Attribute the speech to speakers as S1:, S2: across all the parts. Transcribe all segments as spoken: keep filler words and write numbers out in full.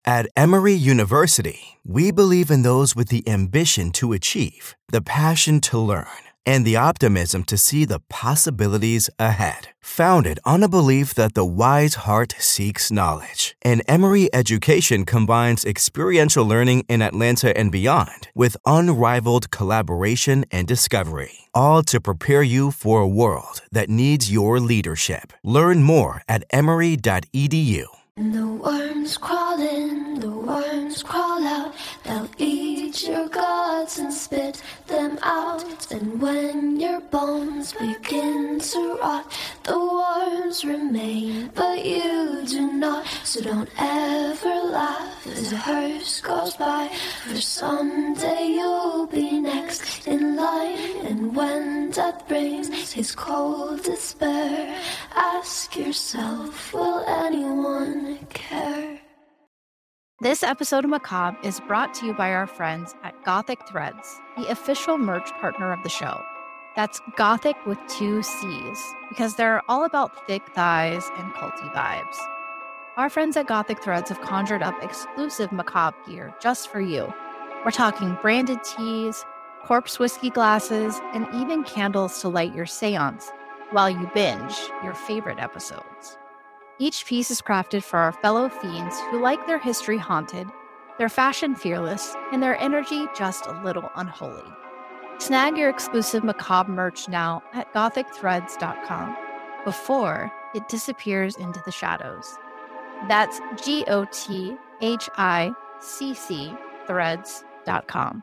S1: At Emory University, we believe in those with the ambition to achieve, the passion to learn, and the optimism to see the possibilities ahead. Founded on a belief that the wise heart seeks knowledge, and Emory education combines experiential learning in Atlanta and beyond with unrivaled collaboration and discovery, all to prepare you for a world that needs your leadership. Learn more at emory dot e d u.
S2: And the worms crawl in, the worms crawl out. They'll eat your guts and spit them out. And when your bones begin to rot, the worms remain, but you do not. So don't ever laugh as a hearse goes by, for someday you'll be next in line. And when death brings his cold despair, ask yourself, will anyone care?
S3: This episode of Macabre is brought to you by our friends at Gothic Threads, the official merch partner of the show. That's Gothic with two C's, because they're all about thick thighs and culty vibes. Our friends at Gothic Threads have conjured up exclusive Macabre gear just for you. We're talking branded tees, corpse whiskey glasses, and even candles to light your seance while you binge your favorite episodes. Each piece is crafted for our fellow fiends who like their history haunted, their fashion fearless, and their energy just a little unholy. Snag your exclusive Macabre merch now at gothic threads dot com before it disappears into the shadows. That's G O T H I C C threads dot com.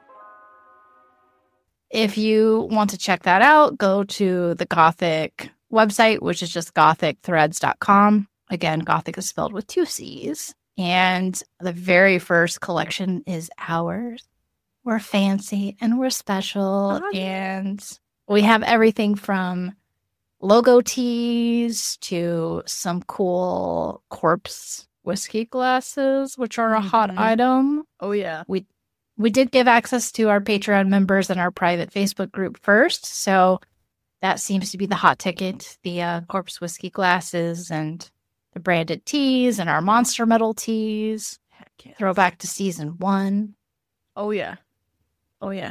S3: If you want to check that out, go to the Gothic website, which is just gothic threads dot com. Again, Gothic is spelled with two C's. And the very first collection is ours. We're fancy and we're special. Oh, and we have everything from logo tees to some cool corpse whiskey glasses, which are a mm-hmm. hot item.
S4: Oh, yeah.
S3: We we did give access to our Patreon members and our private Facebook group first. So that seems to be the hot ticket, the uh, corpse whiskey glasses and the branded tees and our monster metal tees.
S4: Yes.
S3: Throwback to season one.
S4: Oh, yeah. Oh, yeah.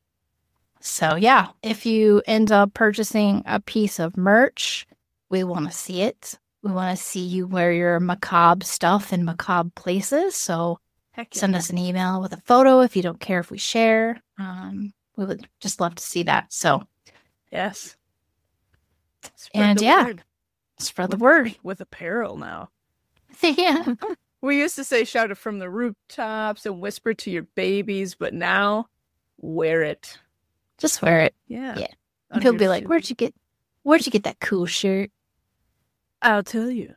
S3: So, yeah, if you end up purchasing a piece of merch, we want to see it. We want to see you wear your macabre stuff in macabre places. So Heck yeah. Send us an email with a photo if you don't care if we share. Um, we would just love to see that. So,
S4: yes.
S3: Spread and yeah, word. Spread
S4: with,
S3: the word.
S4: With apparel now.
S3: Yeah.
S4: We used to say shout it from the rooftops and whisper to your babies, but now wear it.
S3: Just wear it.
S4: Yeah.
S3: Yeah. And he'll be like, Where'd you get where'd you get that cool shirt?
S4: I'll tell you.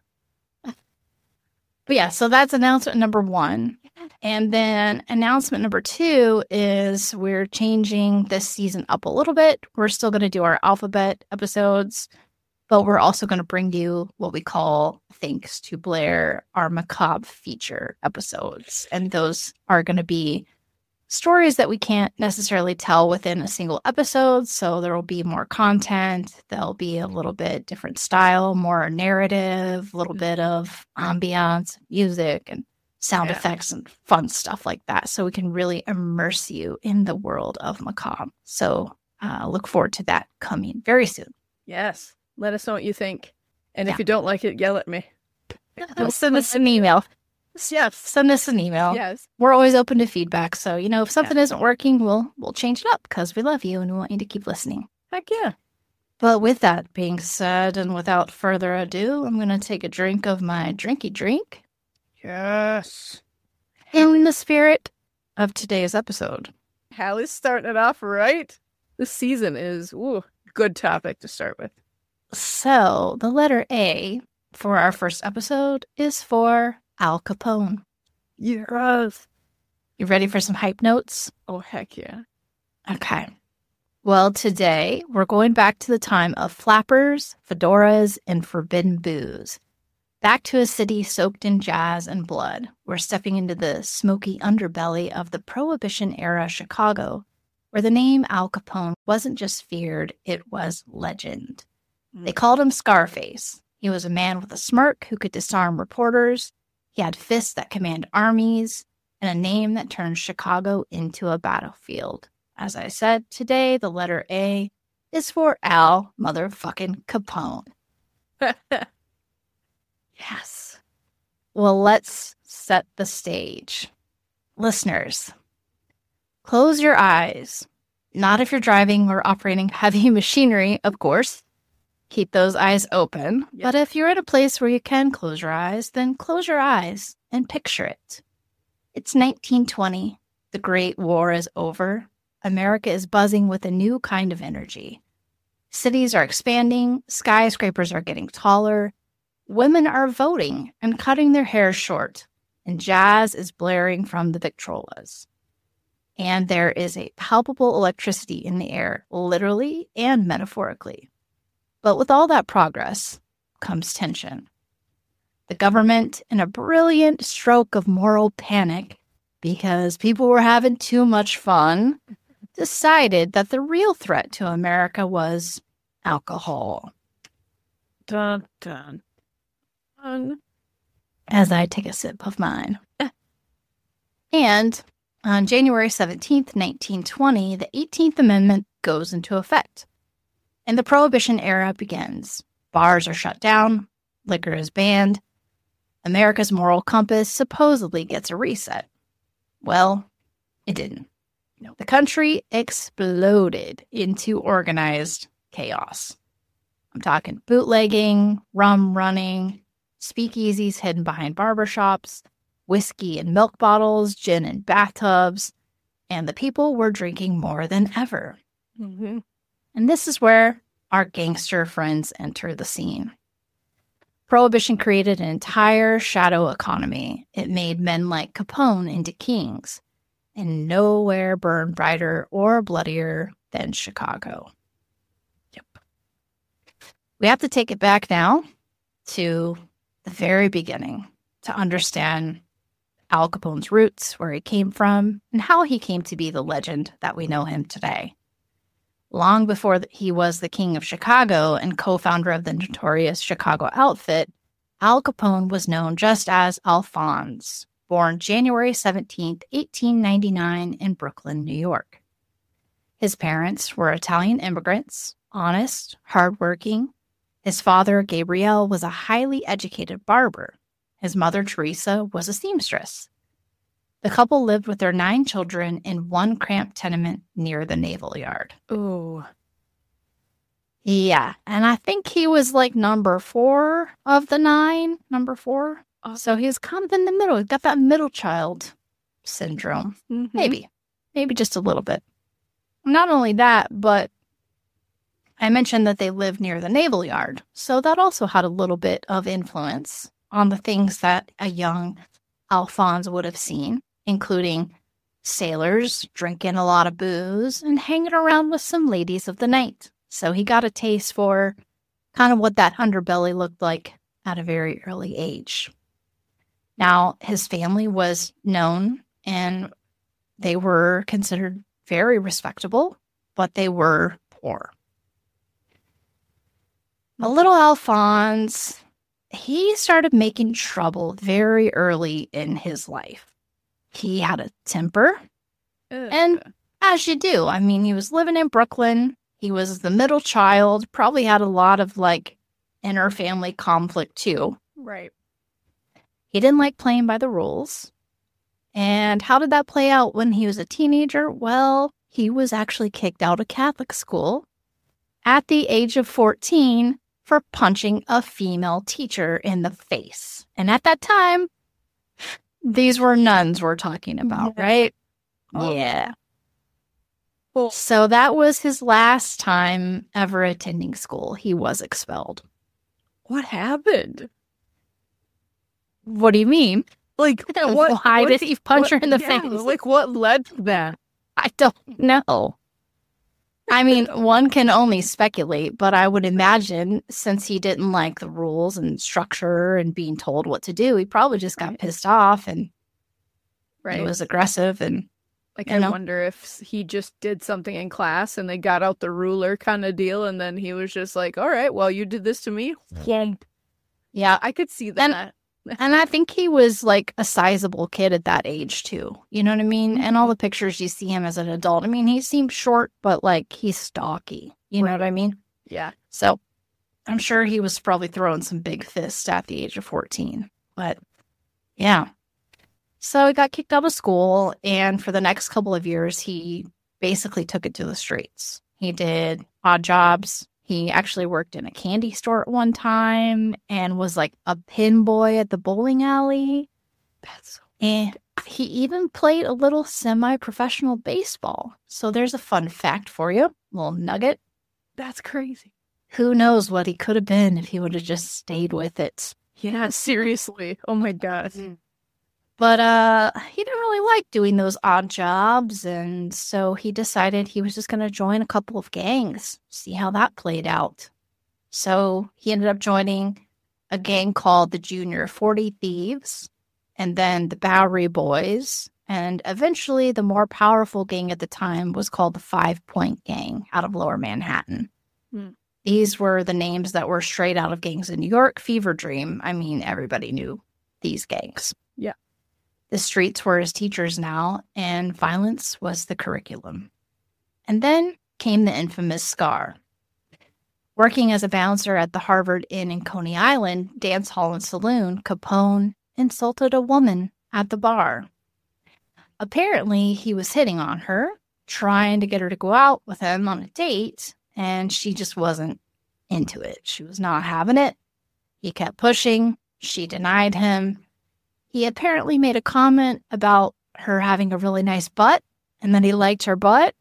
S3: But yeah, so that's announcement number one. And then announcement number two is we're changing this season up a little bit. We're still going to do our alphabet episodes, but we're also going to bring you what we call Thanks to Blair, our macabre feature episodes. And those are going to be stories that we can't necessarily tell within a single episode. So there will be more content. There'll be a little bit different style, more narrative, a little bit of ambiance, music, and sound yeah. effects and fun stuff like that. So we can really immerse you in the world of macabre. So uh, look forward to that coming very soon.
S4: Yes. Let us know what you think. And
S3: yeah.
S4: if you don't like it, yell at me.
S3: Send us an email.
S4: Yes.
S3: Send us an email.
S4: Yes.
S3: We're always open to feedback. So, you know, if something yeah. isn't working, we'll we'll change it up because we love you and we want you to keep listening.
S4: Heck yeah.
S3: But with that being said, and without further ado, I'm going to take a drink of my drinky drink.
S4: Yes.
S3: In the spirit of today's episode.
S4: Hallie's starting it off right. This season is, ooh, good topic to start with.
S3: So, the letter A for our first episode is for Al Capone.
S4: Yes.
S3: You ready for some hype notes?
S4: Oh, heck yeah.
S3: Okay. Well, today we're going back to the time of flappers, fedoras, and forbidden booze. Back to a city soaked in jazz and blood. We're stepping into the smoky underbelly of the Prohibition-era Chicago, where the name Al Capone wasn't just feared, it was legend. Mm. They called him Scarface. He was a man with a smirk who could disarm reporters. He had fists that command armies and a name that turned Chicago into a battlefield. As I said, today the letter A is for Al motherfucking Capone. Yes. Well, let's set the stage. Listeners, close your eyes. Not if you're driving or operating heavy machinery, of course. Keep those eyes open. Yep. But if you're in a place where you can close your eyes, then close your eyes and picture it. It's nineteen twenty. The Great War is over. America is buzzing with a new kind of energy. Cities are expanding. Skyscrapers are getting taller. Women are voting and cutting their hair short. And jazz is blaring from the Victrolas. And there is a palpable electricity in the air, literally and metaphorically. But with all that progress comes tension. The government, in a brilliant stroke of moral panic, because people were having too much fun, decided that the real threat to America was alcohol.
S4: Dun, dun, dun.
S3: As I take a sip of mine. And on January seventeenth, nineteen twenty, the eighteenth Amendment goes into effect. And the Prohibition era begins. Bars are shut down. Liquor is banned. America's moral compass supposedly gets a reset. Well, it didn't. No. The country exploded into organized chaos. I'm talking bootlegging, rum running, speakeasies hidden behind barbershops, whiskey in milk bottles, gin in bathtubs, and the people were drinking more than ever.
S4: Mm-hmm.
S3: And this is where our gangster friends enter the scene. Prohibition created an entire shadow economy. It made men like Capone into kings, and nowhere burned brighter or bloodier than Chicago. Yep. We have to take it back now to the very beginning to understand Al Capone's roots, where he came from, and how he came to be the legend that we know him today. Long before he was the king of Chicago and co-founder of the notorious Chicago outfit, Al Capone was known just as Alphonse, born January seventeenth, eighteen ninety-nine in Brooklyn, New York. His parents were Italian immigrants, honest, hardworking. His father, Gabriel, was a highly educated barber. His mother, Teresa, was a seamstress. The couple lived with their nine children in one cramped tenement near the Naval Yard.
S4: Ooh.
S3: Yeah, and I think he was like number four of the nine, number four.
S4: Oh.
S3: So he was kind of in the middle. He got that middle child syndrome.
S4: Mm-hmm.
S3: Maybe. Maybe just a little bit. Not only that, but I mentioned that they lived near the Naval Yard. So that also had a little bit of influence on the things that a young Alphonse would have seen, including sailors drinking a lot of booze and hanging around with some ladies of the night. So he got a taste for kind of what that underbelly looked like at a very early age. Now, his family was known and they were considered very respectable, but they were poor. A little Alphonse, he started making trouble very early in his life. He had a temper,
S4: Ugh.
S3: and as you do, I mean, he was living in Brooklyn. He was the middle child, probably had a lot of, like, inner family conflict, too.
S4: Right.
S3: He didn't like playing by the rules. And how did that play out when he was a teenager? Well, he was actually kicked out of Catholic school at the age of fourteen for punching a female teacher in the face. And at that time, these were nuns we're talking about,
S4: Yeah.
S3: right?
S4: Oh.
S3: Yeah.
S4: Well,
S3: So that was his last time ever attending school. He was expelled.
S4: what happened?
S3: What do you mean?
S4: Like, what?
S3: Why
S4: what-
S3: did he punch her
S4: what-
S3: in the
S4: yeah,
S3: face?
S4: Like, what led to that?
S3: I don't know. I mean, one can only speculate, but I would imagine since he didn't like the rules and structure and being told what to do, he probably just got
S4: Right.
S3: pissed off and
S4: Right.
S3: he was aggressive. And
S4: Like,
S3: you
S4: I
S3: know?
S4: wonder if he just did something in class and they got out the ruler kind of deal, and then he was just like, all right, well, you did this to me.
S3: yeah,
S4: I could see that.
S3: And- And I think he was like a sizable kid at that age too. You know what I mean? And all the pictures you see him as an adult, I mean, he seems short, but like he's stocky. You know what I mean?
S4: Yeah.
S3: So I'm sure he was probably throwing some big fists at the age of fourteen. But yeah. So he got kicked out of school. And for the next couple of years, he basically took it to the streets. He did odd jobs. He actually worked in a candy store at one time and was like a pin boy at the bowling alley.
S4: That's so
S3: And he even played a little semi-professional baseball. So there's a fun fact for you, a little nugget.
S4: That's crazy.
S3: Who knows what he could have been if he would have just stayed with it.
S4: Yeah, seriously. Oh my god.
S3: But uh, he didn't really like doing those odd jobs, and so he decided he was just going to join a couple of gangs, see how that played out. So he ended up joining a gang called the Junior forty Thieves, and then the Bowery Boys, and eventually the more powerful gang at the time was called the Five Point Gang out of Lower Manhattan.
S4: Hmm.
S3: These were the names that were straight out of gangs in New York, Fever Dream. I mean, everybody knew these gangs.
S4: Yeah.
S3: The streets were his teachers now, and violence was the curriculum. And then came the infamous Scar. Working as a bouncer at the Harvard Inn in Coney Island dance hall and saloon, Capone insulted a woman at the bar. Apparently, he was hitting on her, trying to get her to go out with him on a date, and she just wasn't into it. She was not having it. He kept pushing. She denied him. He apparently made a comment about her having a really nice butt and that he liked her butt.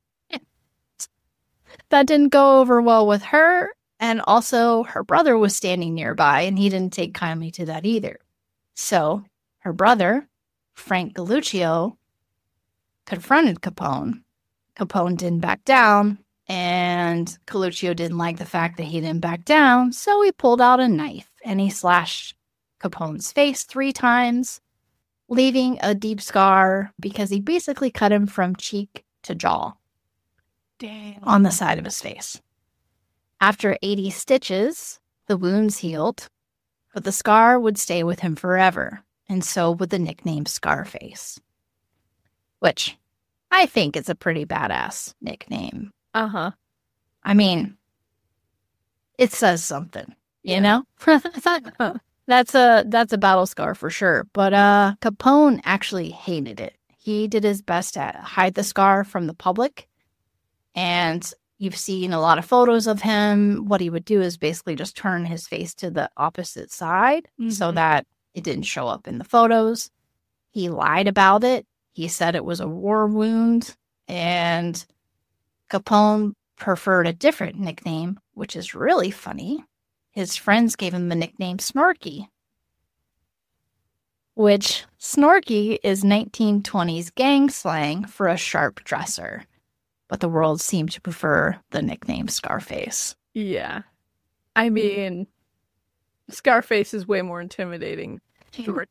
S3: That didn't go over well with her. And also, her brother was standing nearby and he didn't take kindly to that either. So, her brother, Frank Galluccio, confronted Capone. Capone didn't back down, and Galluccio didn't like the fact that he didn't back down, so he pulled out a knife and he slashed Capone's face three times, leaving a deep scar because he basically cut him from cheek to jaw.
S4: Damn.
S3: On the side of his face. After eighty stitches, the wounds healed, but the scar would stay with him forever, and so would the nickname Scarface, which I think is a pretty badass nickname.
S4: Uh-huh.
S3: I mean, it says something, you
S4: Yeah.
S3: know?
S4: Huh.
S3: That's a that's a battle scar for sure. But uh, Capone actually hated it. He did his best to hide the scar from the public. And you've seen a lot of photos of him. What he would do is basically just turn his face to the opposite side so
S4: Mhm.
S3: that it didn't show up in the photos. He lied about it. He said it was a war wound. And Capone preferred a different nickname, which is really funny. His friends gave him the nickname Snorky, which Snorky is nineteen twenties gang slang for a sharp dresser. But the world seemed to prefer the nickname Scarface.
S4: Yeah. I mean, Scarface is way more intimidating. Sure.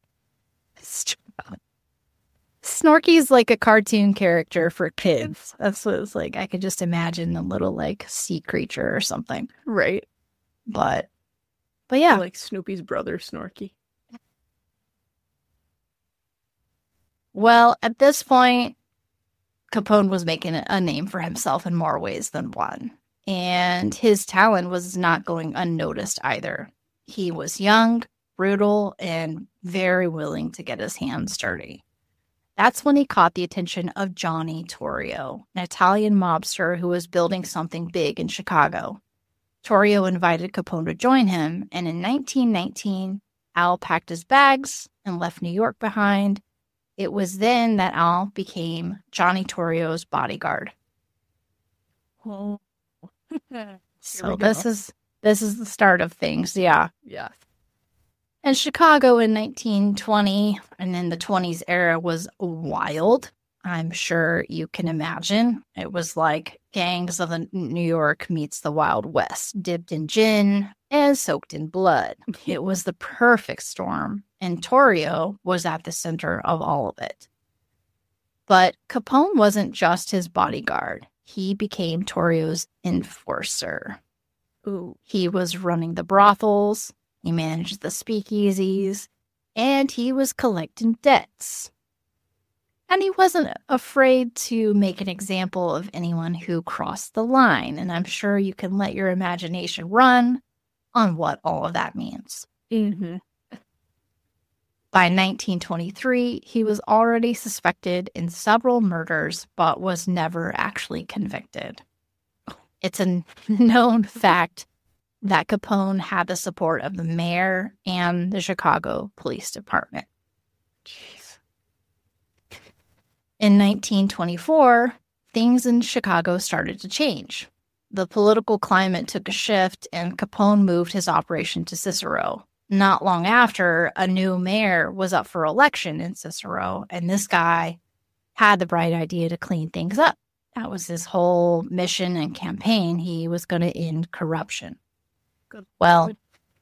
S3: Snorky's like a cartoon character for kids. That's what it's like. I could just imagine a little like sea creature or something.
S4: Right.
S3: But, but yeah.
S4: Like Snoopy's brother, Snorky.
S3: Well, at this point, Capone was making a name for himself in more ways than one. And his talent was not going unnoticed either. He was young, brutal, and very willing to get his hands dirty. That's when he caught the attention of Johnny Torrio, an Italian mobster who was building something big in Chicago. Torrio invited Capone to join him, and in nineteen nineteen, Al packed his bags and left New York behind. It was then that Al became Johnny Torrio's bodyguard.
S4: Oh.
S3: So this is this is the start of things, yeah.
S4: Yeah.
S3: And Chicago in nineteen twenty and in the twenties era was wild. I'm sure you can imagine. It was like gangs of the New York meets the Wild West, dipped in gin and soaked in blood. It was the perfect storm, and Torrio was at the center of all of it. But Capone wasn't just his bodyguard. He became Torrio's enforcer.
S4: Ooh.
S3: He was running the brothels. He managed the speakeasies. and he was collecting debts. And he wasn't afraid to make an example of anyone who crossed the line. And I'm sure you can let your imagination run on what all of that means.
S4: Mm-hmm.
S3: By nineteen twenty-three, he was already suspected in several murders, but was never actually convicted. It's a known fact that Capone had the support of the mayor and the Chicago Police Department.
S4: Jeez.
S3: In nineteen twenty-four, things in Chicago started to change. The political climate took a shift, and Capone moved his operation to Cicero. Not long after, a new mayor was up for election in Cicero, and this guy had the bright idea to clean things up. That was his whole mission and campaign. He was going to end corruption.
S4: Good.
S3: Well,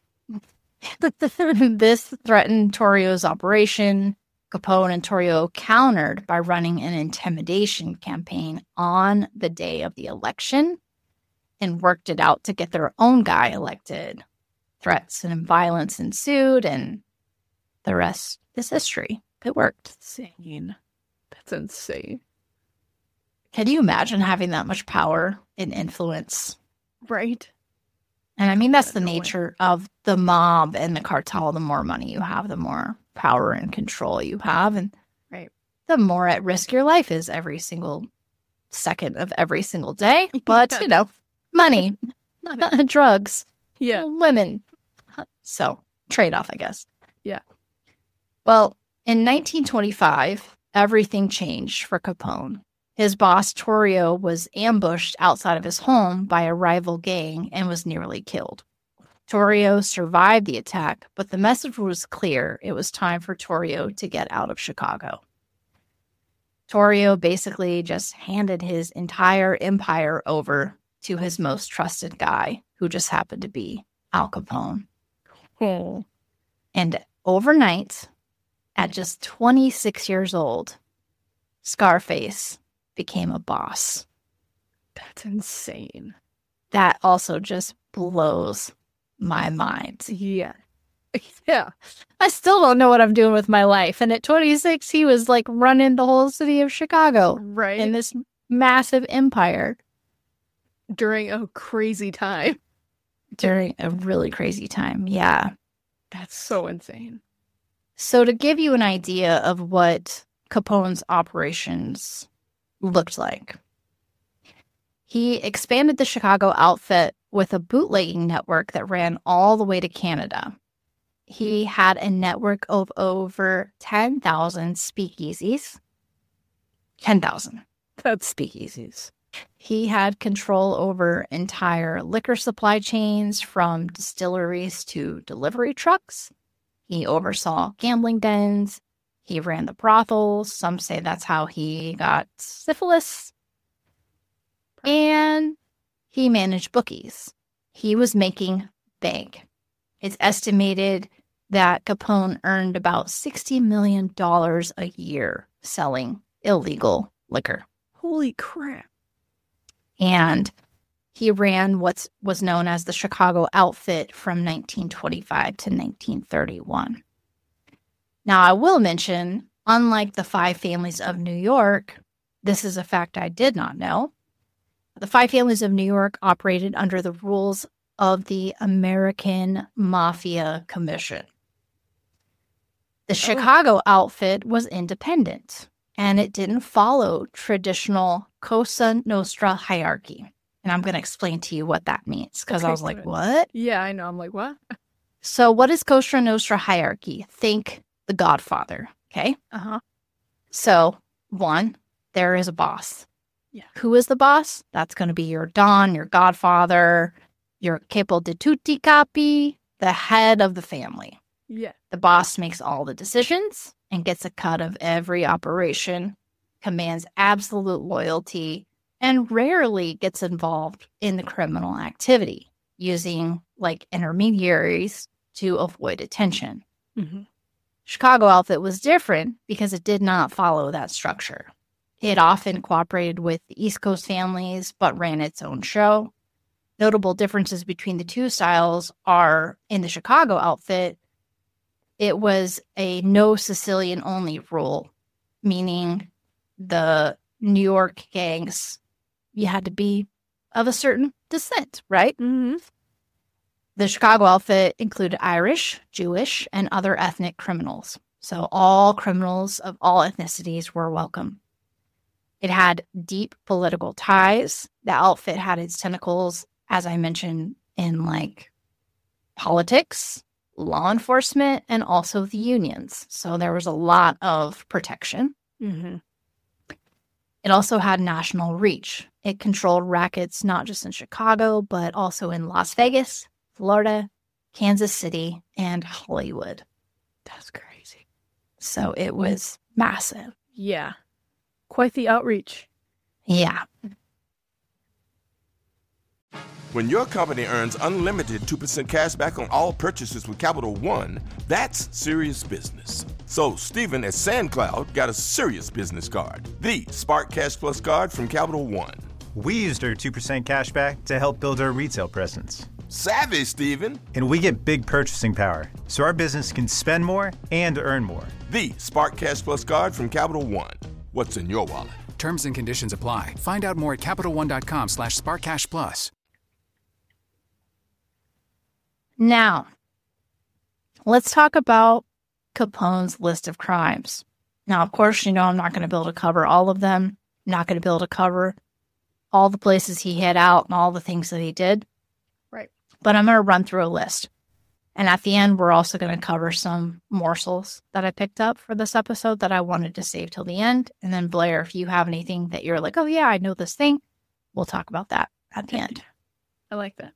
S3: this threatened Torrio's operation. Capone and Torrio countered by running an intimidation campaign on the day of the election and worked it out to get their own guy elected. Threats and violence ensued, and the rest is history. It worked.
S4: Insane. That's insane.
S3: Can you imagine having that much power and influence?
S4: Right.
S3: And I mean, that's the
S4: No way.
S3: nature of the mob and the cartel. The more money you have, the more power and control you have. And
S4: Right.
S3: the more at risk your life is every single second of every single day. But,
S4: Yeah.
S3: you know, money, drugs,
S4: Yeah.
S3: women. So, trade-off, I guess.
S4: Yeah.
S3: Well, in nineteen twenty-five, everything changed for Capone. His boss, Torrio, was ambushed outside of his home by a rival gang and was nearly killed. Torrio survived the attack, but the message was clear. It was time for Torrio to get out of Chicago. Torrio basically just handed his entire empire over to his most trusted guy, who just happened to be Al Capone.
S4: Oh.
S3: And overnight, at just twenty-six years old, Scarface became a boss.
S4: That's insane.
S3: That also just blows my mind.
S4: Yeah. Yeah.
S3: I still don't know what I'm doing with my life. And at twenty-six, he was like running the whole city of Chicago
S4: Right.
S3: in this massive empire
S4: During a crazy time.
S3: during a really crazy time. Yeah.
S4: That's so insane.
S3: So to give you an idea of what Capone's operations looked like, he expanded the Chicago outfit with a bootlegging network that ran all the way to Canada. He had a network of over ten thousand speakeasies. ten thousand
S4: That's
S3: speakeasies. He had control over entire liquor supply chains from distilleries to delivery trucks. He oversaw gambling dens. He ran the brothels. Some say that's how he got syphilis. And he managed bookies. He was making bank. It's estimated that Capone earned about sixty million dollars a year selling illegal liquor.
S4: holy crap.
S3: And he ran what was known as the Chicago Outfit from nineteen twenty-five to nineteen thirty-one. Now, I will mention, unlike the Five Families of New York, this is a fact I did not know. The Five Families of New York operated under the rules of the American Mafia Commission. The Chicago Outfit was independent, and it didn't follow traditional Cosa Nostra hierarchy. And I'm going to explain to you what that means, because
S4: Okay,
S3: I was like,
S4: good.
S3: what?
S4: Yeah, I know. I'm like, what?
S3: So what is Cosa Nostra hierarchy? Think The Godfather, okay?
S4: Uh-huh.
S3: So, one, there is a boss.
S4: Yeah.
S3: Who is the boss? That's going to be your Don, your Godfather, your Capo di Tutti Capi, the head of the family.
S4: Yeah.
S3: The boss makes all the decisions and gets a cut of every operation, commands absolute loyalty, and rarely gets involved in the criminal activity, using like intermediaries to avoid attention.
S4: Mm-hmm.
S3: Chicago Outfit was different because it did not follow that structure. It often cooperated with the East Coast families, but ran its own show. Notable differences between the two styles are in the Chicago Outfit, it was a no Sicilian only rule, meaning the New York gangs, you had to be of a certain descent, right?
S4: Mm-hmm.
S3: The Chicago outfit included Irish, Jewish, and other ethnic criminals. So all criminals of all ethnicities were welcome. It had deep political ties. The outfit had its tentacles, as I mentioned, in like politics, law enforcement, and also the unions. So there was a lot of protection.
S4: Mm-hmm.
S3: It also had national reach. It controlled rackets not just in Chicago, but also in Las Vegas, Florida, Kansas City, and Hollywood.
S4: That's crazy.
S3: So it was massive.
S4: Yeah. Quite the outreach.
S3: Yeah.
S5: When your company earns unlimited two percent cash back on all purchases with Capital One, that's serious business. So Stephen at SandCloud got a serious business card, the Spark Cash Plus card from Capital One.
S6: We used our two percent cash back to help build our retail presence.
S5: Savvy, Stephen.
S6: And we get big purchasing power, so our business can spend more and earn more.
S5: The Spark Cash Plus card from Capital One. What's in your wallet?
S7: Terms and conditions apply. Find out more at CapitalOne.com slash SparkCashPlus.
S3: Now, let's talk about Capone's list of crimes. Now, of course, you know, I'm not going to be able to cover all of them. I'm not going to be able to cover all the places he hid out and all the things that he did.
S4: Right.
S3: But I'm going to run through a list. And at the end, we're also going to cover some morsels that I picked up for this episode that I wanted to save till the end. And then, Blair, if you have anything that you're like, oh, yeah, I know this thing, we'll talk about that at the end.
S4: I like that.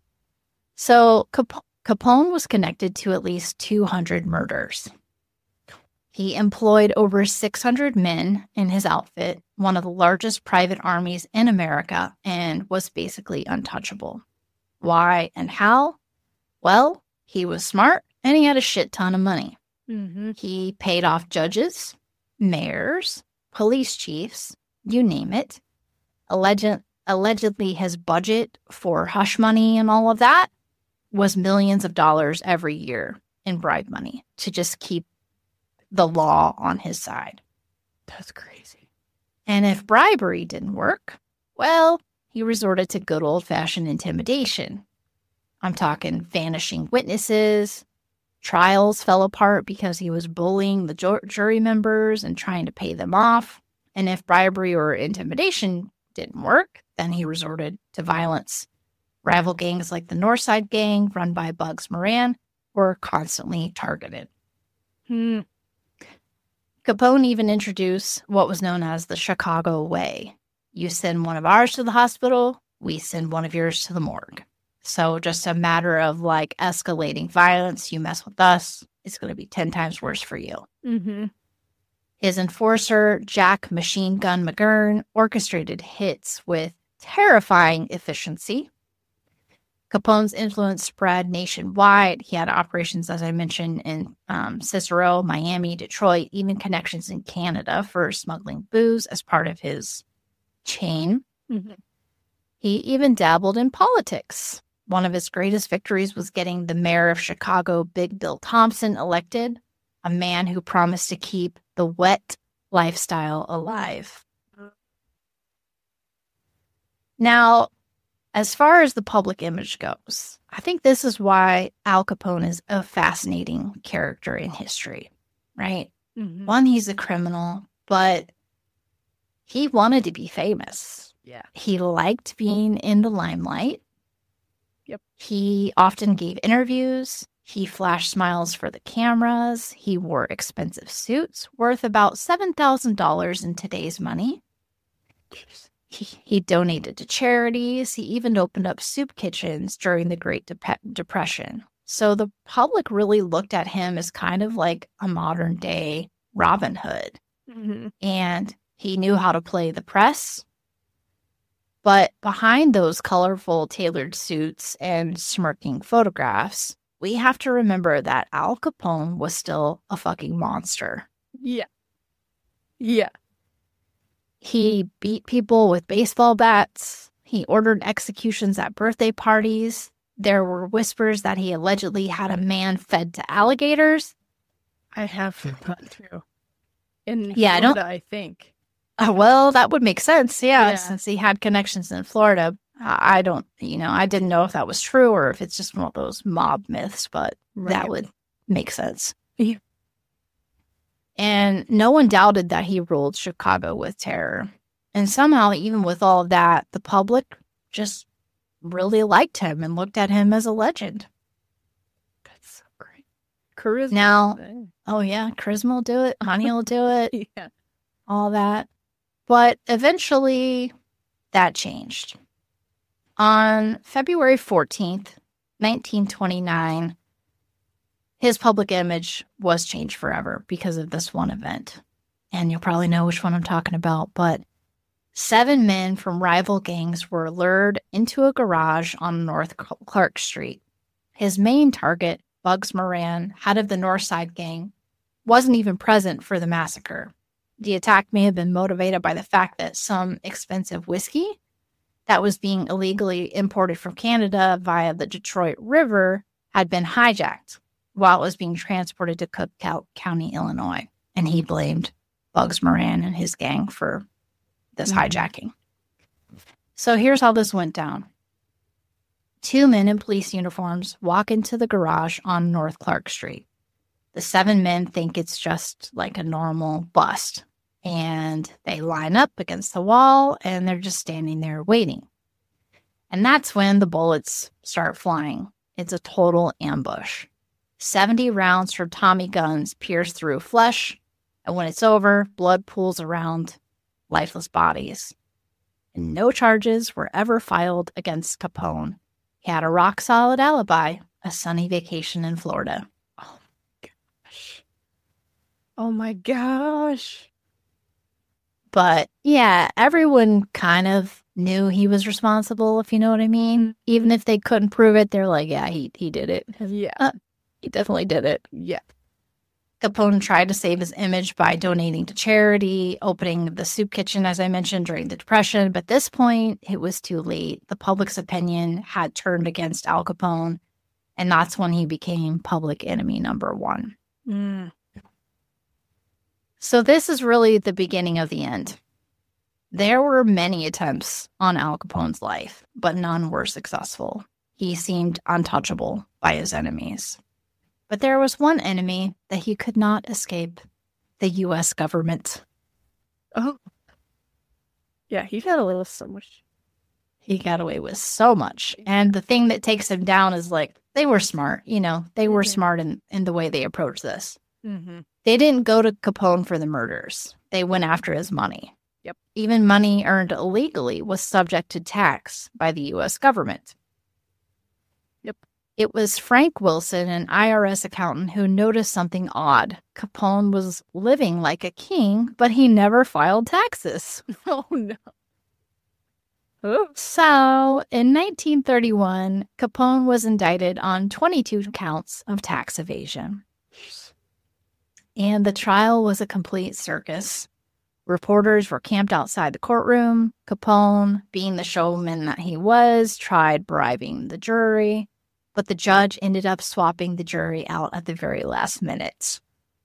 S3: So Cap- Capone was connected to at least two hundred murders. He employed over six hundred men in his outfit, one of the largest private armies in America, and was basically untouchable. Why and how? Well, he was smart and he had a shit ton of money.
S4: Mm-hmm.
S3: He paid off judges, mayors, police chiefs, you name it. Alleged, allegedly, his budget for hush money and all of that was millions of dollars every year in bribe money to just keep the law on his side.
S4: That's crazy.
S3: And if bribery didn't work, well, he resorted to good old-fashioned intimidation. I'm talking vanishing witnesses. Trials fell apart because he was bullying the ju- jury members and trying to pay them off. And if bribery or intimidation didn't work, then he resorted to violence. Rival gangs like the Northside Gang, run by Bugs Moran, were constantly targeted.
S4: Hmm.
S3: Capone even introduced what was known as the Chicago Way. You send one of ours to the hospital, we send one of yours to the morgue. So just a matter of like escalating violence. You mess with us, it's going to be ten times worse for you.
S4: Mm-hmm.
S3: His enforcer, Jack Machine Gun McGurn, orchestrated hits with terrifying efficiency. Capone's influence spread nationwide. He had operations, as I mentioned, in um, Cicero, Miami, Detroit, even connections in Canada for smuggling booze as part of his chain.
S4: Mm-hmm.
S3: He even dabbled in politics. One of his greatest victories was getting the mayor of Chicago, Big Bill Thompson, elected, a man who promised to keep the wet lifestyle alive. Now, as far as the public image goes, I think this is why Al Capone is a fascinating character in history, right?
S4: Mm-hmm.
S3: One, he's a criminal, but he wanted to be famous.
S4: Yeah.
S3: He liked being in the limelight.
S4: Yep.
S3: He often gave interviews. He flashed smiles for the cameras. He wore expensive suits worth about seven thousand dollars in today's money. He, he donated to charities. He even opened up soup kitchens during the Great Dep- Depression. So the public really looked at him as kind of like a modern day Robin Hood.
S4: Mm-hmm.
S3: And he knew how to play the press. But behind those colorful tailored suits and smirking photographs, we have to remember that Al Capone was still a fucking monster.
S4: Yeah. Yeah.
S3: He beat people with baseball bats. He ordered executions at birthday parties. There were whispers that he allegedly had a man fed to alligators.
S4: I have forgotten too. In
S3: Yeah, I don't-
S4: Florida, I think.
S3: Uh, well, that would make sense, yeah,
S4: Yeah.
S3: since he had connections in Florida. I I don't, you know, I didn't know if that was true or if it's just one of those mob myths, but
S4: Right.
S3: that would make sense.
S4: Yeah.
S3: And no one doubted that he ruled Chicago with terror. And somehow, even with all of that, the public just really liked him and looked at him as a legend.
S4: That's so great. Charisma.
S3: Now, oh yeah, charisma will do it, honey will do it,
S4: yeah.
S3: all that. But eventually, that changed. On February fourteenth, nineteen twenty-nine, his public image was changed forever because of this one event. And you'll probably know which one I'm talking about, but seven men from rival gangs were lured into a garage on North Clark Street. His main target, Bugs Moran, head of the North Side Gang, wasn't even present for the massacre. The attack may have been motivated by the fact that some expensive whiskey that was being illegally imported from Canada via the Detroit River had been hijacked while it was being transported to Cook County, Illinois. And he blamed Bugs Moran and his gang for this
S4: Mhm.
S3: hijacking. So here's how this went down. Two men in police uniforms walk into the garage on North Clark Street. The seven men think it's just like a normal bust. And they line up against the wall and they're just standing there waiting. And that's when the bullets start flying. It's a total ambush. seventy rounds from Tommy guns pierce through flesh. And when it's over, blood pools around lifeless bodies. And no charges were ever filed against Capone. He had a rock-solid alibi, a sunny vacation in Florida.
S4: Oh my gosh. Oh my gosh.
S3: But yeah, everyone kind of knew he was responsible, if you know what I mean. Even if they couldn't prove it, they're like, yeah, he, he did it.
S4: Yeah.
S3: Uh, he definitely did it.
S4: Yeah.
S3: Capone tried to save his image by donating to charity, opening the soup kitchen, as I mentioned, during the Depression. But at this point, it was too late. The public's opinion had turned against Al Capone, and that's when he became public enemy number one.
S4: Mm.
S3: So this is really the beginning of the end. There were many attempts on Al Capone's life, but none were successful. He seemed untouchable by his enemies. But there was one enemy that he could not escape, the U S government.
S4: Oh. Yeah, he got away with so much.
S3: He got away with so much. And the thing that takes him down is like, they were smart, you know, they were
S4: Mhm.
S3: smart in, in the way they approached this.
S4: Mm-hmm.
S3: They didn't go to Capone for the murders. They went after his money.
S4: Yep.
S3: Even money earned illegally was subject to tax by the U S government.
S4: Yep.
S3: It was Frank Wilson, an I R S accountant, who noticed something odd. Capone was living like a king, but he never filed taxes.
S4: Oh, no. Oh.
S3: So, in nineteen thirty-one, Capone was indicted on twenty-two counts of tax evasion. And the trial was a complete circus. Reporters were camped outside the courtroom. Capone, being the showman that he was, tried bribing the jury, but the judge ended up swapping the jury out at the very last minute.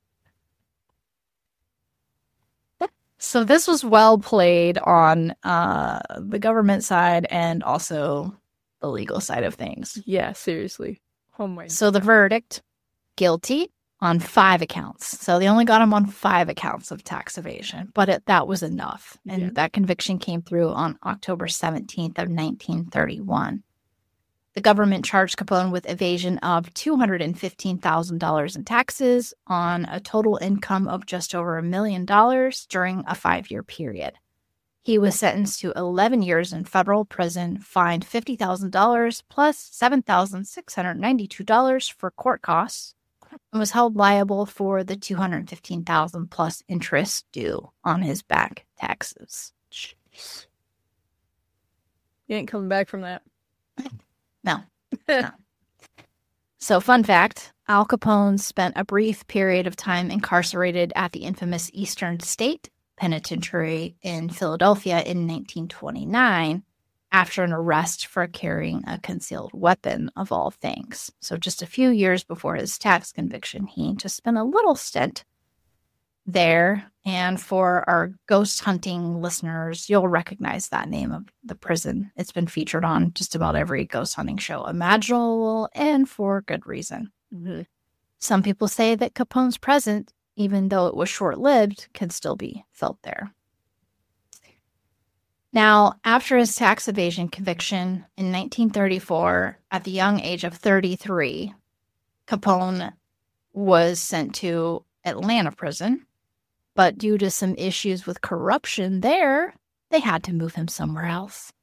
S3: So this was well played on uh, the government side and also the legal side of things.
S4: Yeah, seriously. Oh my.
S3: So the verdict, guilty on five accounts. So they only got him on five accounts of tax evasion, but it, that was enough. And
S4: Yeah.
S3: that conviction came through on October seventeenth of nineteen thirty-one. The government charged Capone with evasion of two hundred fifteen thousand dollars in taxes on a total income of just over a million dollars during a five-year period. He was sentenced to eleven years in federal prison, fined fifty thousand dollars plus seven thousand six hundred ninety-two dollars for court costs, and was held liable for the two hundred fifteen thousand dollars plus interest due on his back taxes.
S4: Jeez. You ain't coming back from that.
S3: No. no. So, fun fact, Al Capone spent a brief period of time incarcerated at the infamous Eastern State Penitentiary in Philadelphia in nineteen twenty-nine after an arrest for carrying a concealed weapon, of all things. So just a few years before his tax conviction, he just spent a little stint there. And for our ghost hunting listeners, you'll recognize that name of the prison. It's been featured on just about every ghost hunting show imaginable, and for good reason.
S4: Mm-hmm.
S3: Some people say that Capone's presence, even though it was short-lived, can still be felt there. Now, after his tax evasion conviction in nineteen thirty-four, at the young age of thirty-three, Capone was sent to Atlanta prison, but due to some issues with corruption there, they had to move him somewhere else.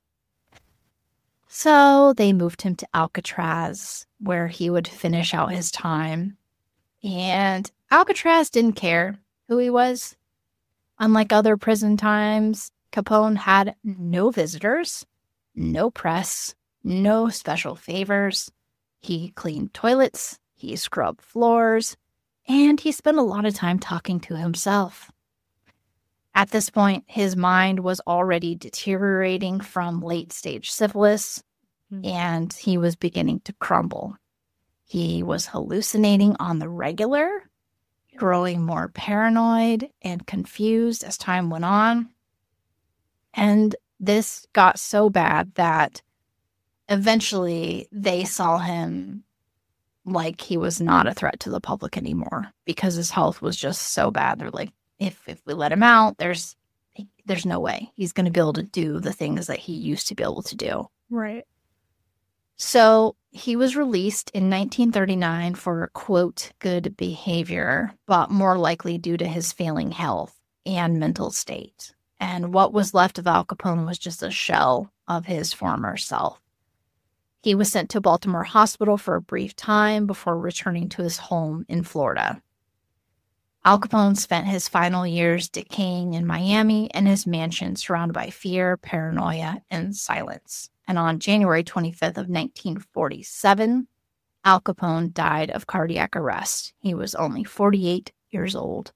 S3: So they moved him to Alcatraz, where he would finish out his time. And Alcatraz didn't care who he was. Unlike other prison times, Capone had no visitors, no press, no special favors. He cleaned toilets, he scrubbed floors, and he spent a lot of time talking to himself. At this point, his mind was already deteriorating from late-stage syphilis, mm-hmm. and he was beginning to crumble. He was hallucinating on the regular, growing more paranoid and confused as time went on. And this got so bad that eventually they saw him like he was not a threat to the public anymore because his health was just so bad. They're like, if if we let him out, there's there's no way he's going to be able to do the things that he used to be able to do.
S4: Right.
S3: So he was released in nineteen thirty-nine for, quote, good behavior, but more likely due to his failing health and mental state. And what was left of Al Capone was just a shell of his former self. He was sent to Baltimore Hospital for a brief time before returning to his home in Florida. Al Capone spent his final years decaying in Miami in his mansion surrounded by fear, paranoia, and silence. And on January twenty-fifth of nineteen forty-seven, Al Capone died of cardiac arrest. He was only forty-eight years old.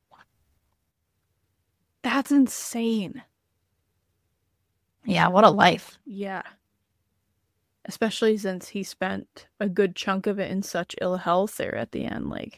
S4: That's insane.
S3: Yeah, what a life.
S4: Yeah. Especially since he spent a good chunk of it in such ill health there at the end. Like,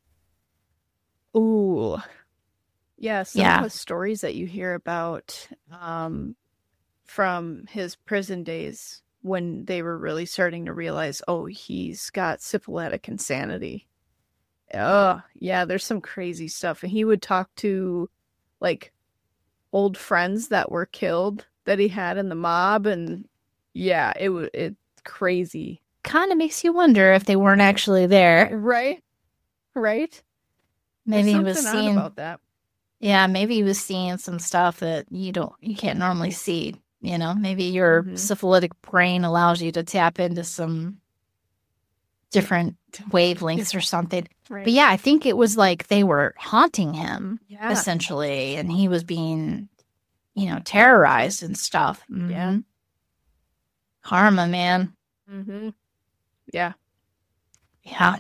S4: ooh. Yeah, some
S3: Yeah.
S4: of the stories that you hear about um, from his prison days when they were really starting to realize, oh, he's got syphilitic insanity. Oh, yeah, there's some crazy stuff. And he would talk to, like, old friends that were killed that he had in the mob, and yeah, it was it's crazy.
S3: Kind of makes you wonder if they weren't actually there.
S4: Right? Right?
S3: Maybe
S4: There's
S3: he was
S4: something odd
S3: seeing
S4: about that.
S3: Yeah, maybe he was seeing some stuff that you don't you can't normally see, you know? Maybe your
S4: Mhm.
S3: syphilitic brain allows you to tap into some different wavelengths or something.
S4: Right.
S3: But yeah, I think it was like they were haunting him
S4: Yeah.
S3: essentially, and he was being, you know, terrorized and stuff.
S4: Yeah.
S3: Mhm. Karma, man.
S4: Mm-hmm. Yeah.
S3: Yeah.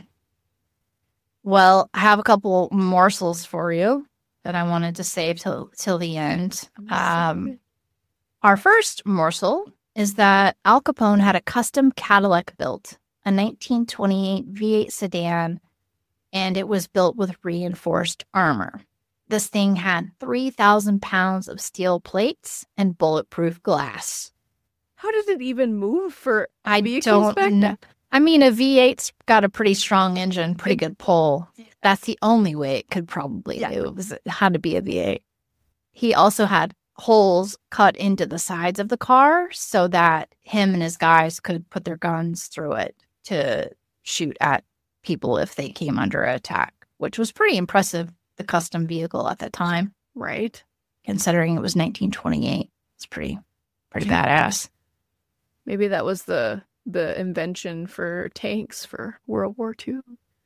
S3: Well, I have a couple morsels for you that I wanted to save till till the end. Um, our first morsel is that Al Capone had a custom Cadillac built, a nineteen twenty-eight V eight sedan, and it was built with reinforced armor. This thing had three thousand pounds of steel plates and bulletproof glass.
S4: How did it even move for
S3: I
S4: vehicles
S3: don't
S4: back
S3: know.
S4: then?
S3: I mean, a V eight's got a pretty strong engine, pretty good pull. That's the only way it could probably
S4: Yeah.
S3: move, is it had to be a V eight. He also had holes cut into the sides of the car so that him and his guys could put their guns through it to shoot at people if they came under attack, which was pretty impressive, the custom vehicle at that time,
S4: Right.
S3: considering it was nineteen twenty-eight. It's pretty, pretty
S4: Yeah.
S3: badass.
S4: Maybe that was the the invention for tanks for World War Two.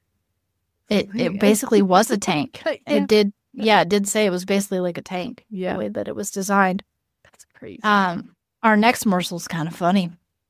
S3: It
S4: Yeah.
S3: it basically was a tank.
S4: Yeah.
S3: It did, yeah, it did say it was basically like a tank,
S4: Yeah.
S3: the way that it was designed.
S4: That's crazy.
S3: Um, our next morsel is kind of funny.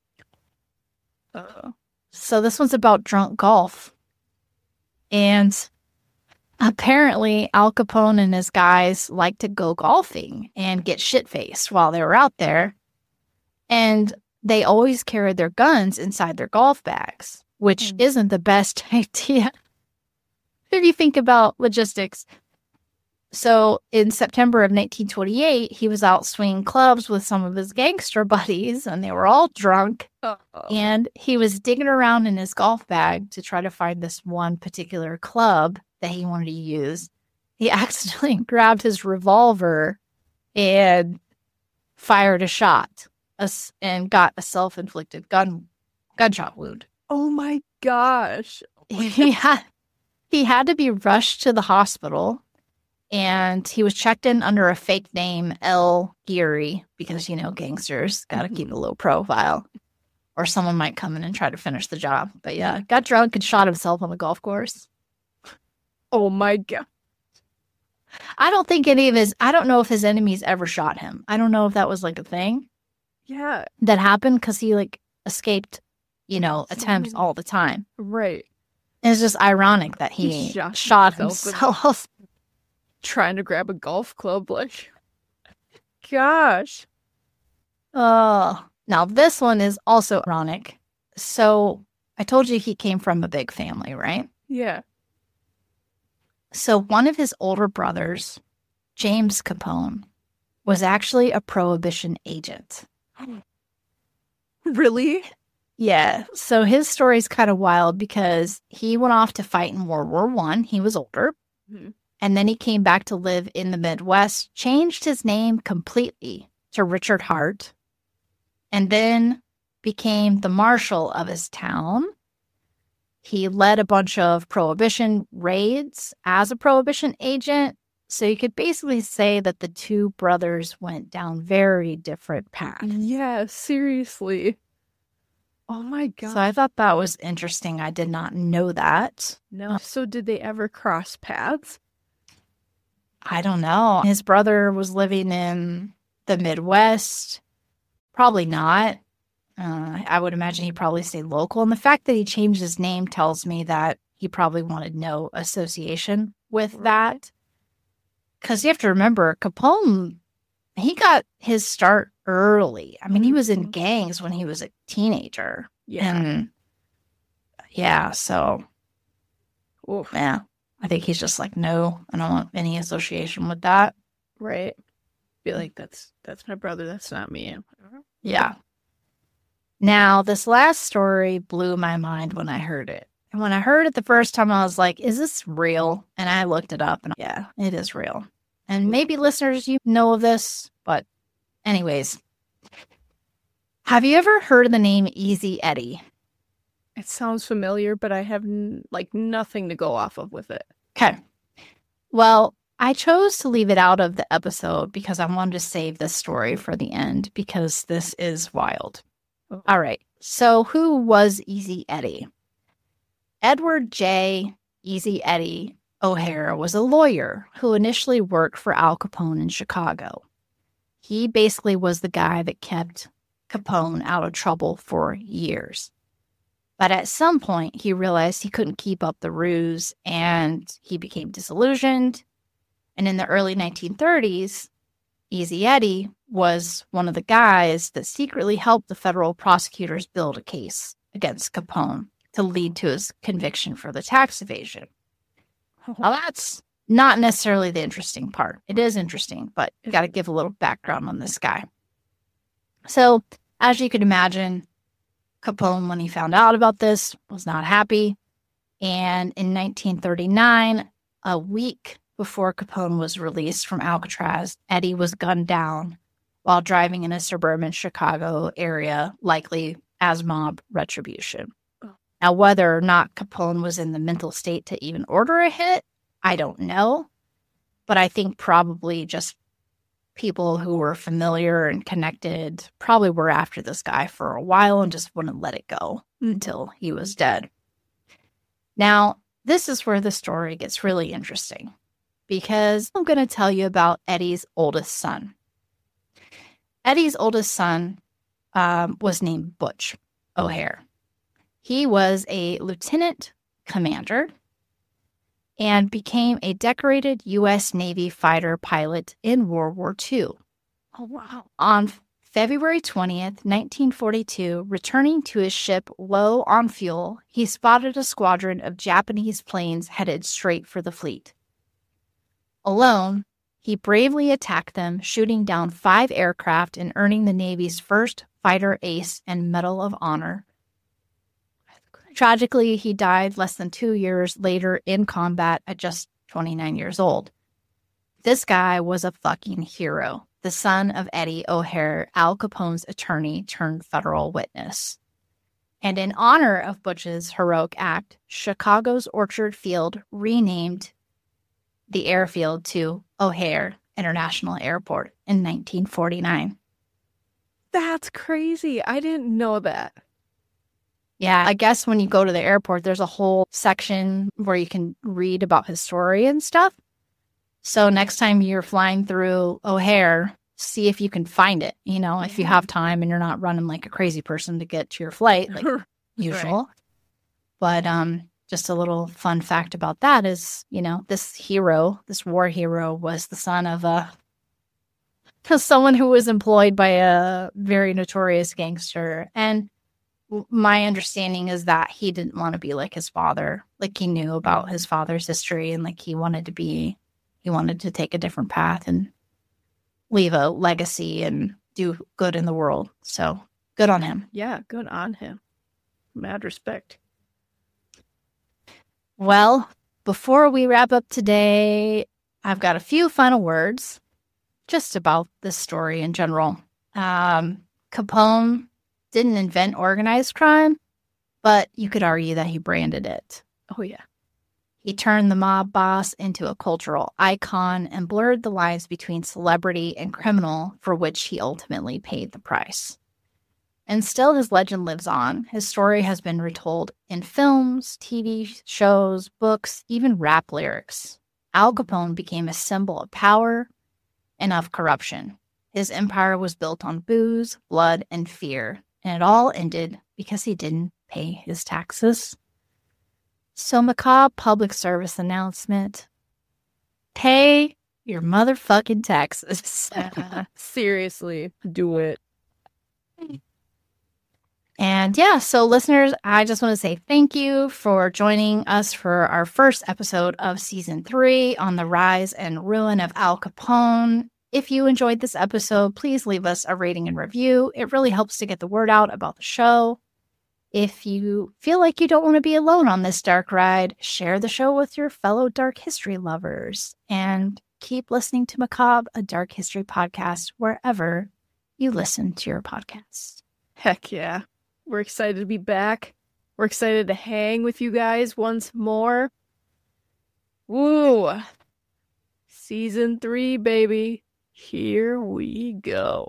S4: Uh,
S3: So this one's about drunk golf. And apparently Al Capone and his guys like to go golfing and get shit-faced while they were out there. And they always carried their guns inside their golf bags, which mm. isn't the best idea if you think about logistics. So in September of nineteen twenty-eight, he was out swinging clubs with some of his gangster buddies, and they were all drunk. Uh-oh. And he was digging around in his golf bag to try to find this one particular club that he wanted to use. He accidentally grabbed his revolver and fired a shot a, and got a self-inflicted gun gunshot wound.
S4: Oh my gosh.
S3: He had, he had to be rushed to the hospital. And he was checked in under a fake name, L. Geary, because, you know, gangsters got to keep a low profile. Or someone might come in and try to finish the job. But yeah, got drunk and shot himself on the golf course.
S4: Oh my God.
S3: I don't think any of his, I don't know if his enemies ever shot him. I don't know if that was like a thing.
S4: Yeah.
S3: That happened because he like escaped, you know, attempts all the time.
S4: Right.
S3: And it's just ironic that he, he shot, shot himself. himself.
S4: Trying to grab a golf club, like, gosh.
S3: Oh, now this one is also ironic. So I told you he came from a big family, right?
S4: Yeah.
S3: So one of his older brothers, James Capone, was actually a Prohibition agent.
S4: Really?
S3: Yeah. So his story is kind of wild because he went off to fight in World War One. He was older. Mm-hmm. And then he came back to live in the Midwest, changed his name completely to Richard Hart, and then became the marshal of his town. He led a bunch of Prohibition raids as a Prohibition agent. So you could basically say that the two brothers went down very different paths.
S4: Yeah, seriously. Oh my God.
S3: So I thought that was interesting. I did not know that.
S4: No. So did they ever cross paths?
S3: I don't know. His brother was living in the Midwest. Probably not. Uh, I would imagine he probably stayed local. And the fact that he changed his name tells me that he probably wanted no association with right. that. Because you have to remember, Capone, he got his start early. I mean, he was in gangs when he was a teenager.
S4: Yeah.
S3: And yeah, so,
S4: Oof.
S3: yeah. I think he's just like, no, I don't want any association with that.
S4: Right. Be like, that's that's my brother. That's not me.
S3: Yeah. Now, this last story blew my mind when I heard it. And when I heard it the first time, I was like, is this real? And I looked it up and yeah, it is real. And maybe listeners, you know of this, but anyways. Have you ever heard of the name Easy Eddie?
S4: It sounds familiar, but I have n- like nothing to go off of with it.
S3: Okay. Well, I chose to leave it out of the episode because I wanted to save this story for the end because this is wild. Oh. All right. So who was Easy Eddie? Edward J. Easy Eddie O'Hara was a lawyer who initially worked for Al Capone in Chicago. He basically was the guy that kept Capone out of trouble for years. But at some point, he realized he couldn't keep up the ruse, and he became disillusioned. And in the early nineteen thirties, Easy Eddie was one of the guys that secretly helped the federal prosecutors build a case against Capone to lead to his conviction for the tax evasion. Now, that's not necessarily the interesting part. It is interesting, but you got to give a little background on this guy. So, as you can imagine, Capone, when he found out about this, was not happy. And in nineteen thirty-nine, a week before Capone was released from Alcatraz, Eddie was gunned down while driving in a suburban Chicago area, likely as mob retribution. Oh. Now, whether or not Capone was in the mental state to even order a hit, I don't know. But I think probably just people who were familiar and connected probably were after this guy for a while and just wouldn't let it go until he was dead. Now, this is where the story gets really interesting because I'm going to tell you about Eddie's oldest son. Eddie's oldest son um, was named Butch O'Hare. He was a lieutenant commander and became a decorated U S Navy fighter pilot in World War Two.
S4: Oh, wow.
S3: On February twentieth, nineteen forty-two, returning to his ship low on fuel, he spotted a squadron of Japanese planes headed straight for the fleet. Alone, he bravely attacked them, shooting down five aircraft and earning the Navy's first fighter ace and Medal of Honor. Tragically, he died less than two years later in combat at just twenty-nine years old. This guy was a fucking hero, the son of Eddie O'Hare, Al Capone's attorney turned federal witness. And in honor of Butch's heroic act, Chicago's Orchard Field renamed the airfield to O'Hare International Airport in nineteen forty-nine.
S4: That's crazy. I didn't know that.
S3: Yeah, I guess when you go to the airport, there's a whole section where you can read about his story and stuff. So next time you're flying through O'Hare, see if you can find it, you know, if you have time and you're not running like a crazy person to get to your flight, like usual. Right. But um, just a little fun fact about that is, you know, this hero, this war hero was the son of a, someone who was employed by a very notorious gangster. And my understanding is that he didn't want to be like his father. Like he knew about his father's history and like he wanted to be, he wanted to take a different path and leave a legacy and do good in the world. So good on him.
S4: Yeah, good on him. Mad respect.
S3: Well, before we wrap up today, I've got a few final words just about this story in general. Um, Capone didn't invent organized crime, but you could argue that he branded it.
S4: Oh, yeah.
S3: He turned the mob boss into a cultural icon and blurred the lines between celebrity and criminal, for which he ultimately paid the price. And still his legend lives on. His story has been retold in films, T V shows, books, even rap lyrics. Al Capone became a symbol of power and of corruption. His empire was built on booze, blood, and fear, and it all ended because he didn't pay his taxes. So, macabre public service announcement. Pay your motherfucking taxes.
S4: Seriously, do it.
S3: And yeah, so listeners, I just want to say thank you for joining us for our first episode of season three on the rise and ruin of Al Capone. If you enjoyed this episode, please leave us a rating and review. It really helps to get the word out about the show. If you feel like you don't want to be alone on this dark ride, share the show with your fellow dark history lovers. And keep listening to Macabre, a dark history podcast, wherever you listen to your podcasts.
S4: Heck yeah. We're excited to be back. We're excited to hang with you guys once more. Woo! Season three, baby. Here we go.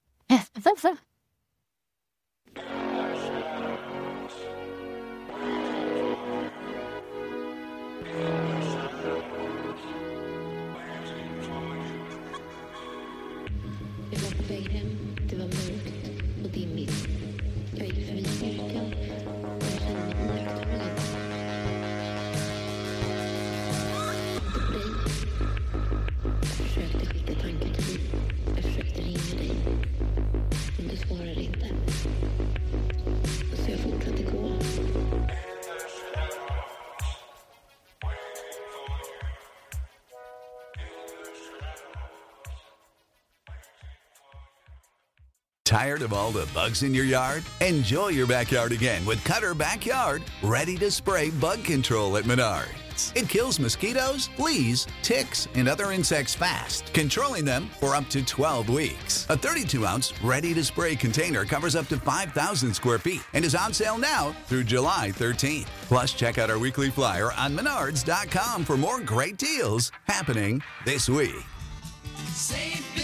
S2: Det var på väg hem, det var mörkt och dimmigt. Jag gick förbi kyrkan och jag kände mig iakttagen. Jag tänkte på dig. Jag försökte skicka tankar till dig. Jag försökte ringa dig. Men du svarade inte. Så jag fortsatte gå.
S8: Tired of all the bugs in your yard? Enjoy your backyard again with Cutter Backyard, ready to spray bug control at Menards. It kills mosquitoes, fleas, ticks, and other insects fast, controlling them for up to twelve weeks. A thirty-two ounce ready-to-spray container covers up to five thousand square feet and is on sale now through July thirteenth. Plus, check out our weekly flyer on menards dot com for more great deals happening this week.
S9: Save